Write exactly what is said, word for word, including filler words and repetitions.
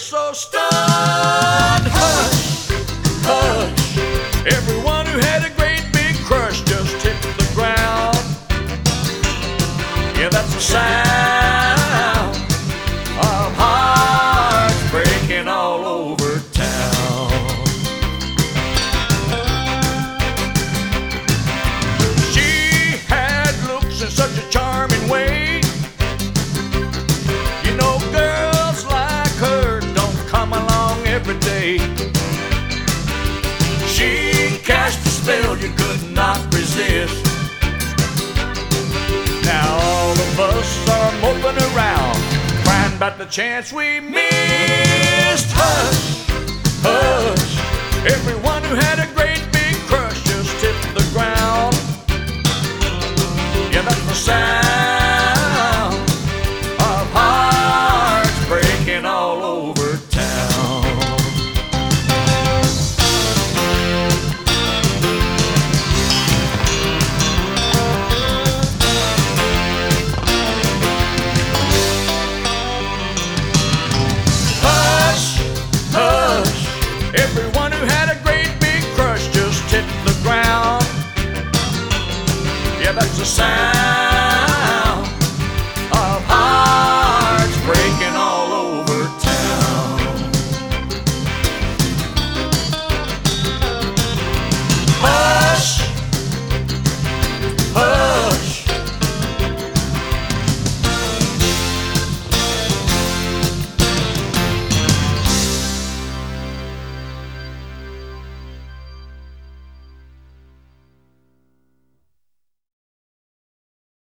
so stunned. Hush, hush. Everyone who had a great big crush just hit the ground. Yeah, that's the sound of hearts breaking all over town. She had looks in such a charming way. You know, girls like her don't come along every day. She cast a spell you could not resist. Now all of us are moping around, crying about the chance we missed. Hush, hush. Everyone who had a great